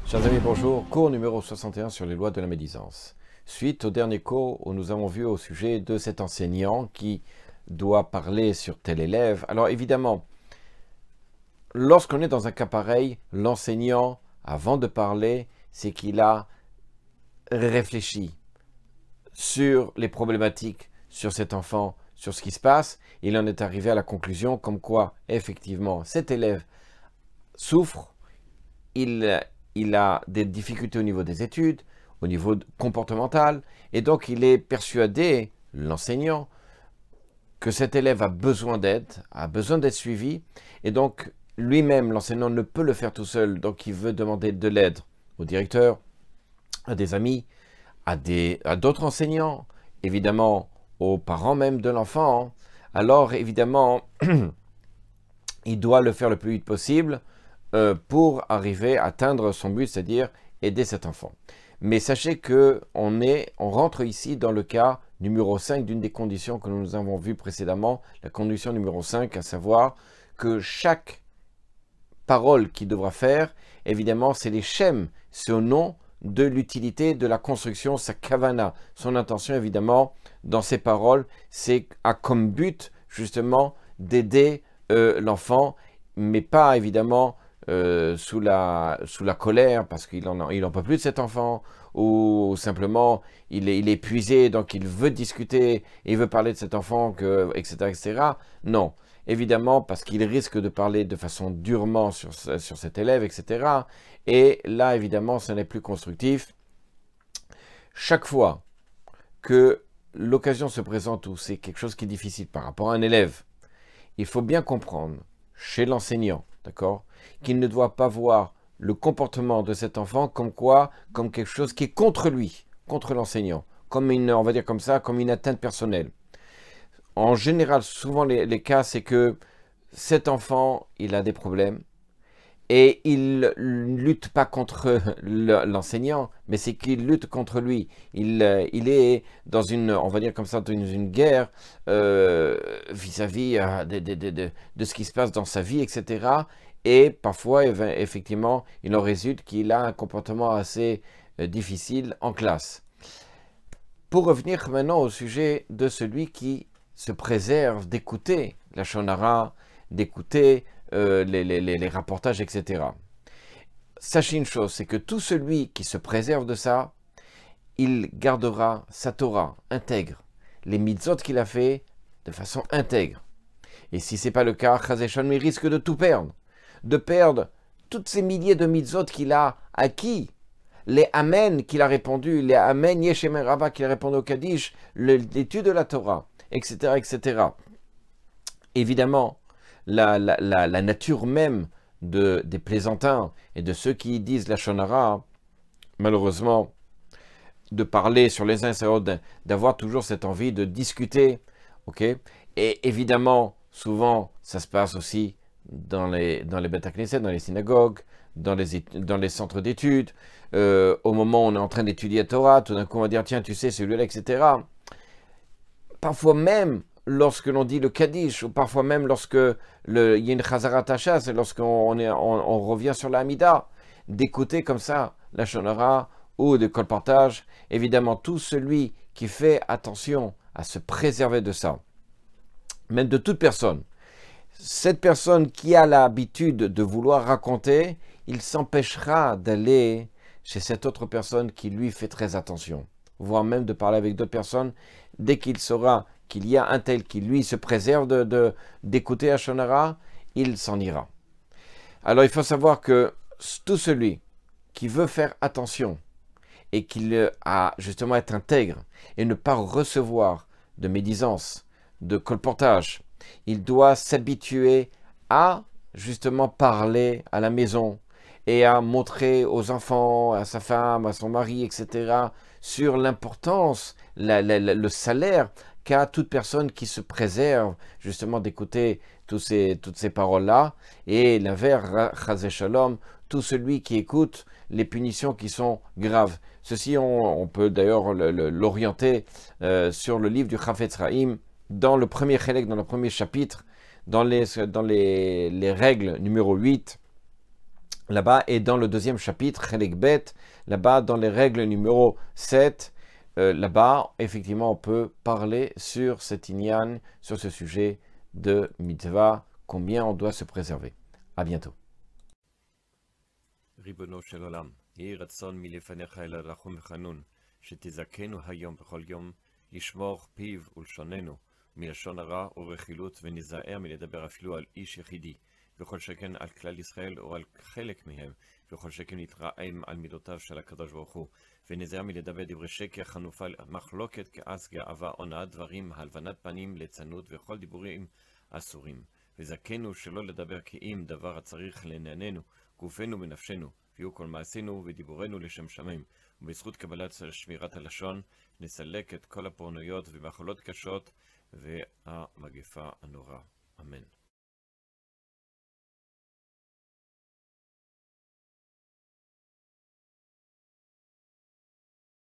Chers amis, bonjour. Cours numéro 61 sur les lois de la médisance. Suite au dernier cours où nous avons vu au sujet de cet enseignant qui doit parler sur tel élève. Alors évidemment, lorsqu'on est dans un cas pareil, l'enseignant, avant de parler, c'est qu'il a réfléchi sur les problématiques, sur cet enfant, sur ce qui se passe. Il en est arrivé à la conclusion comme quoi, effectivement, cet élève souffre, il a des difficultés au niveau des études, au niveau comportemental, et donc il est persuadé, l'enseignant, que cet élève a besoin d'aide, a besoin d'être suivi, et donc lui-même, l'enseignant, ne peut le faire tout seul, donc il veut demander de l'aide au directeur, à des amis, à d'autres enseignants, évidemment aux parents même de l'enfant. Alors évidemment, il doit le faire le plus vite possible, pour arriver à atteindre son but, c'est-à-dire aider cet enfant. Mais sachez qu'on rentre ici dans le cas numéro 5 d'une des conditions que nous avons vues précédemment, la condition numéro 5, à savoir que chaque parole qu'il devra faire, évidemment, c'est les shem, c'est au nom de l'utilité de la construction, sa kavana, son intention, évidemment, dans ses paroles, c'est à comme but, justement, d'aider l'enfant, mais pas, évidemment, sous la colère parce qu'il en peut plus de cet enfant, ou simplement il est épuisé, donc il veut discuter et il veut parler de cet enfant, etc., etc. Non, évidemment parce qu'il risque de parler de façon durement sur cet élève, etc. Et là, évidemment, ce n'est plus constructif. Chaque fois que l'occasion se présente où c'est quelque chose qui est difficile par rapport à un élève, il faut bien comprendre chez l'enseignant, d'accord, qu'il ne doit pas voir le comportement de cet enfant comme quelque chose qui est contre lui, contre l'enseignant, comme on va dire comme ça, comme une atteinte personnelle. En général, souvent les cas, c'est que cet enfant, il a des problèmes et il lutte pas contre l'enseignant, mais c'est qu'il lutte contre lui. Il est dans une, on va dire comme ça, dans une guerre vis-à-vis de ce qui se passe dans sa vie, etc. Et parfois, effectivement, il en résulte qu'il a un comportement assez difficile en classe. Pour revenir maintenant au sujet de celui qui se préserve d'écouter la shonara, d'écouter les rapportages, etc. Sachez une chose, c'est que tout celui qui se préserve de ça, il gardera sa Torah intègre, les mitzvot qu'il a fait de façon intègre. Et si ce n'est pas le cas, Chazé Shalom, il risque de tout perdre, de perdre toutes ces milliers de mitzvot qu'il a acquis, les Amen qu'il a répondu, les Amen Yeshemer Rabba qu'il a répondu au Kaddish, l'étude de la Torah, etc., etc. Évidemment, la nature même des plaisantins et de ceux qui disent la shonara, malheureusement, de parler sur les uns et sur les autres, d'avoir toujours cette envie de discuter, ok. Et évidemment, souvent, ça se passe aussi dans les Beth Knesset, dans les synagogues, dans les centres d'études, au moment où on est en train d'étudier la Torah, tout d'un coup on va dire, tiens, tu sais, celui-là, etc. Parfois même, lorsque l'on dit le Kaddish, ou parfois même lorsque il y a une Chazarat Hasha, c'est lorsqu'on revient sur la Hamida, d'écouter comme ça la Shonara ou de colportage, évidemment tout celui qui fait attention à se préserver de ça, même de toute personne, cette personne qui a l'habitude de vouloir raconter, il s'empêchera d'aller chez cette autre personne qui lui fait très attention, voire même de parler avec d'autres personnes, dès qu'il saura qu'il y a un tel qui lui se préserve d'écouter la shonara, il s'en ira. Alors il faut savoir que tout celui qui veut faire attention et qui a justement être intègre et ne pas recevoir de médisance, de colportage, il doit s'habituer à justement parler à la maison et à montrer aux enfants, à sa femme, à son mari, etc., sur l'importance, le salaire qu'a toute personne qui se préserve justement d'écouter toutes ces paroles-là, et l'inverse, Chazé Shalom, tout celui qui écoute les punitions qui sont graves. Ceci, on peut d'ailleurs l'orienter sur le livre du Chafetz Chaim, dans le premier chélek, dans le premier chapitre, dans les règles numéro 8, là-bas, et dans le deuxième chapitre, Chelek Bet, là-bas, dans les règles numéro 7, là-bas, effectivement, on peut parler sur cet inyan, sur ce sujet de mitzvah, combien on doit se préserver. À bientôt. ריבונו של עולם, יהי רצון מלפניך אל הרחום וחנון, שתזכנו היום בכל יום, לשמור פיו ולשוננו, מלשון הרע ורכילות, ונזהר מלדבר אפילו על איש יחידי, וכל שכן על כלל ישראל או על חלק מהם, וכל שכן נתרעם על מידותיו של הקדוש ברוך הוא, ונזהר מלדבר דברי שקר, חנופה, מחלוקת, כעס, גאווה, הונאת דברים, הלבנת פנים, ליצנות וכל דיבורים אסורים. וזכנו שלא לדבר כי אם דבר הצריך לענייננו, גופנו ונפשנו, ויהיו כל מעשינו ודיבורנו לשם שמיים, ובזכות קבלת שמירת הלשון, נסלק את כל הפורענויות ומחלות קשות והמגפה הנורא. אמן.